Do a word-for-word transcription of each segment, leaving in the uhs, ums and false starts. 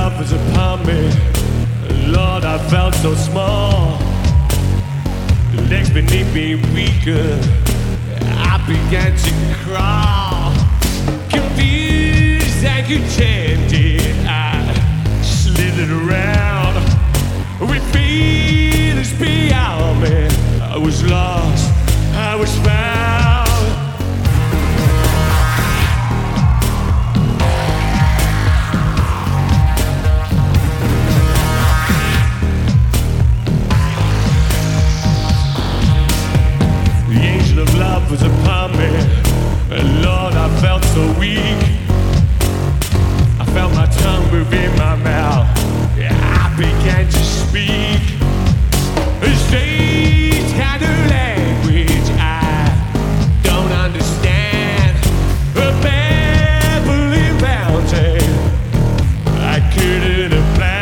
love was upon me. Lord, I felt so small. The legs beneath me weaker. I began to crawl. Confused and contented, I slithered around. With feelings beyond me, I was lost, I was found. Love was upon me, and Lord, I felt so weak. I felt my tongue move in my mouth. I began to speak a strange kind of language I don't understand. A babbling mountain I couldn't have planned.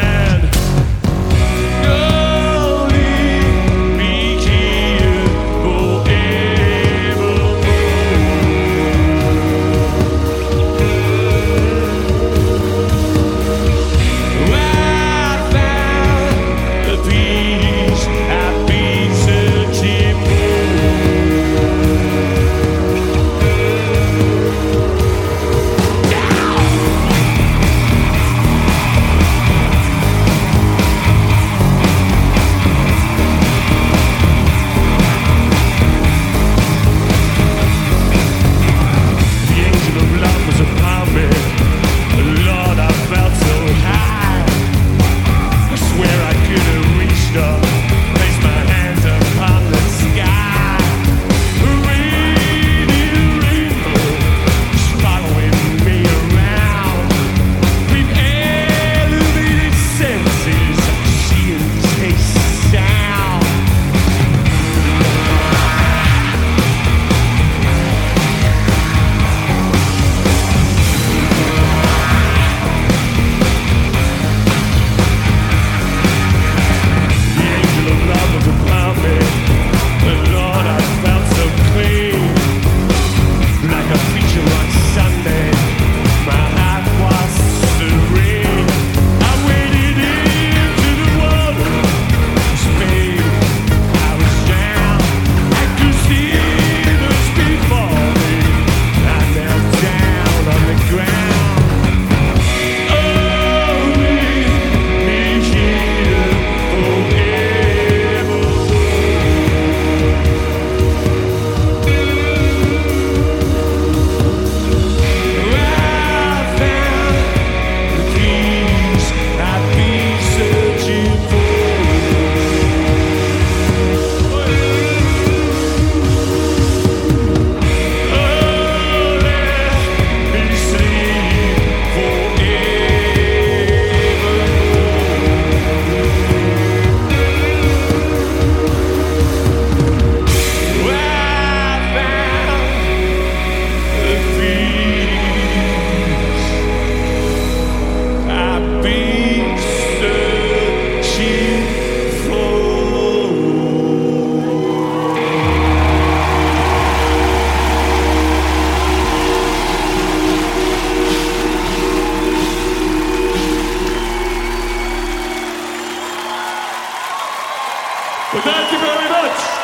Well, thank you very much.